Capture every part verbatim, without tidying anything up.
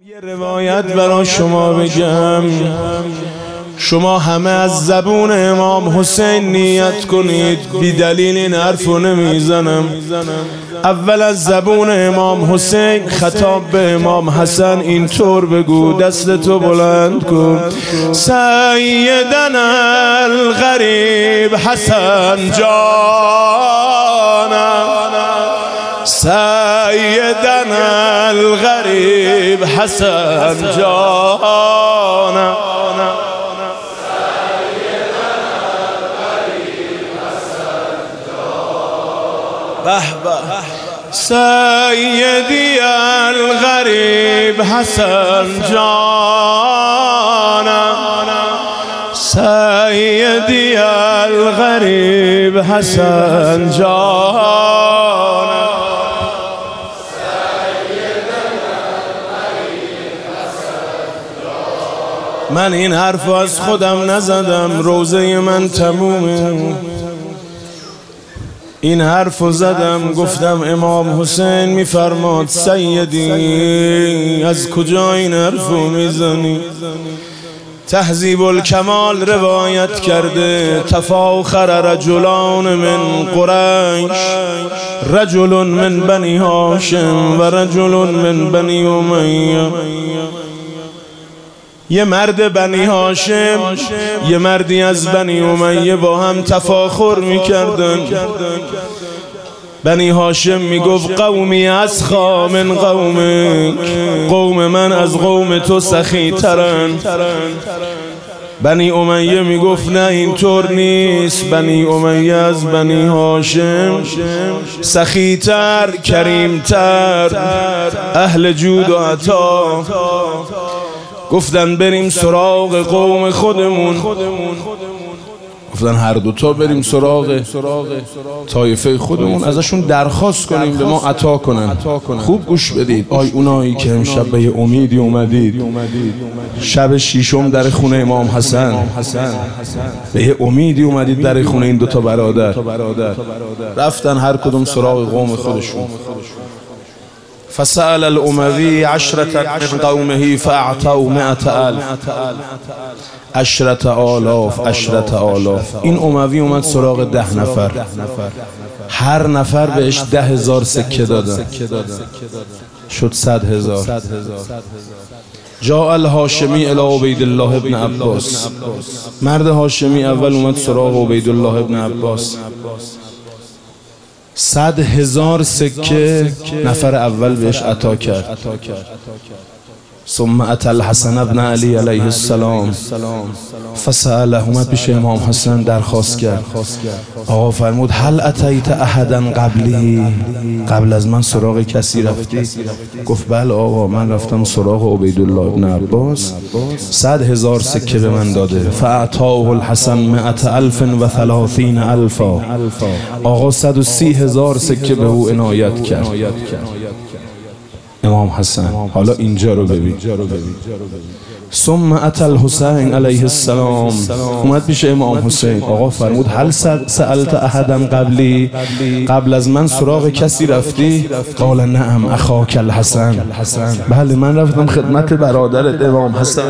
یه روایت برای شما بگم، شما همه از زبون امام حسین نیت کنید. بی دلیل این حرفو نمیزنم. اول از زبون امام حسین خطاب به امام حسن اینطور بگو، دستتو بلند کن. سیدنا الغریب حسن جانم، سیدنا الغریب حسن جانم، به به سیدی الغریب حسن جانم، سیدی الغریب حسن جانم. من این حرف از خودم نزدم، روزه من تمومه. این حرفو زدم، گفتم امام حسین میفرماد سیدی، از کجا این حرفو میزنی؟ تهذیب الکمال روایت کرده، تفاخر رجلان من قریش، رجل من بنی هاشم و رجل من بنی امیه. یه مرد بنی هاشم، یه مردی از بنی امیه با هم تفاخر میکردن. بنی هاشم میگفت قومی اسخا من قومک، قوم من از قوم تو سخی ترن. بنی امیه میگفت نه اینطور نیست، بنی امیه از بنی هاشم سخیتر، کریمتر، اهل جود و عطا. گفتن بریم سراغ قوم خودمون، گفتن هر دوتا بریم سراغ طایفه خودمون، ازشون درخواست کنیم به ما عطا کنن. خوب گوش بدید، آی اونایی که امشب به امیدی اومدید، شب شیشم در خونه امام حسن به امیدی اومدید در خونه این دوتا برادر، رفتن هر کدوم سراغ قوم خودشون. فسأل الأموي عشرة من قومه فأعطوا مئة ألف، عشرة آلاف، عشرة آلاف. این اموی اومد سراغ ده نفر، هر نفر بهش ده هزار سکه دادن، شد صد هزار. جاء الهاشمی الی عبید الله ابن عباس، مرد هاشمی اول اومد سراغ عبید الله ابن عباس، صد هزار سکه نفر اول بهش عطا کرد. ثم اتى الحسن ابن علی علیه السلام فسأله، اومد پیش امام حسن درخواست کرد. آقا فرمود هل اتیت احدا قبلی، قبل از من سراغ کسی رفتی؟ گفت بله آقا، من رفتم سراغ عبیدالله ابن عباس، صد هزار سکه به من داده. فاعطاه الحسن مئة الف و ثلاثین الفا، آقا صد و سی هزار سکه به او عنایت کرد. امام حسن حالا اینجا رو ببین. ثم اتى الحسین علیه السلام، اومد پیش امام حسین. آقا فرمود هل سألت احدا قبلی، قبل از من سراغ کسی رفتی؟ قال نعم اخاک الحسن، بله من رفتم خدمت برادرت امام حسن.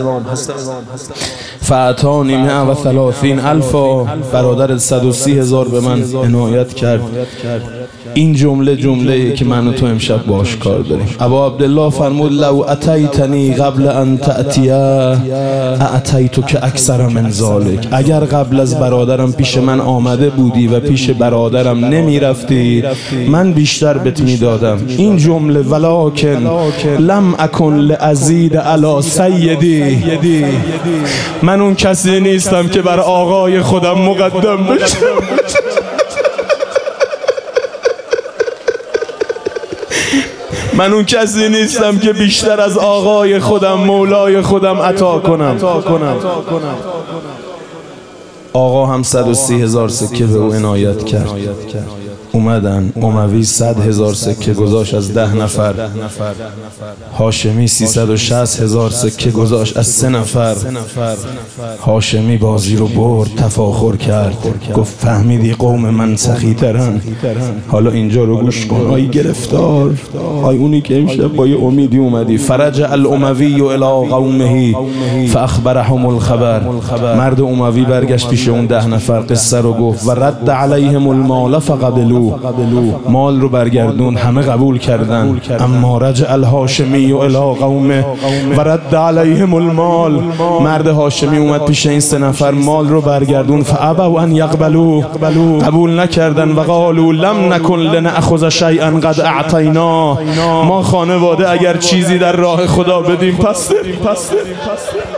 فاعطانی مئة و ثلاثین الفا، برادرت صد و سی هزار به من عنایت کرد. این جمله جمله که من و تو امشب باش کار داریم. ابا عبدالله فرمود لو اتیتنی قبل ان تأتیه اتیتک اکثر من ذلک، اگر قبل از برادرم پیش من آمده بودی و پیش برادرم نمی رفتی، من بیشتر بهت میدادم. این جمله ولکن لم اکن لازید علی سیدی، من اون کسی نیستم که بر آقای خودم مقدم بشم. من اون کسی نیستم که بیشتر از آقای خودم، مولای خودم عطا کنم. آقا هم صد و سی هزار سکه به او عنایت کرد. اومدن. اموی صد هزار سکه گذاشت از ده نفر، هاشمی سیصد و شصت هزار سکه گذاشت از سه نفر. هاشمی بازی رو برد، تفاخر کرد، گفت فهمیدی قوم من سخی ترن؟ حالا اینجا رو گوش کن آی گرفتار، آی اونی که امشب با یه امیدی اومدی. فرجع الاموی الی قومه فاخبرهم الخبر. مرد اموی برگشت پیش اون ده نفر، قصه رو گفت و رد علیهم المال فقبلوا. مال رو برگردون، همه قبول کردن. اما رجع الهاشمی الی قومه و رد علیهم المال. مرد هاشمی اومد پیش این سه نفر، مال رو برگردون. فابوا ان یقبلوا، قبول نکردن. و قالوا لم نکن لنأخذ شیئا قد اعطینا. ما خانواده اگر چیزی در راه خدا بدیم پس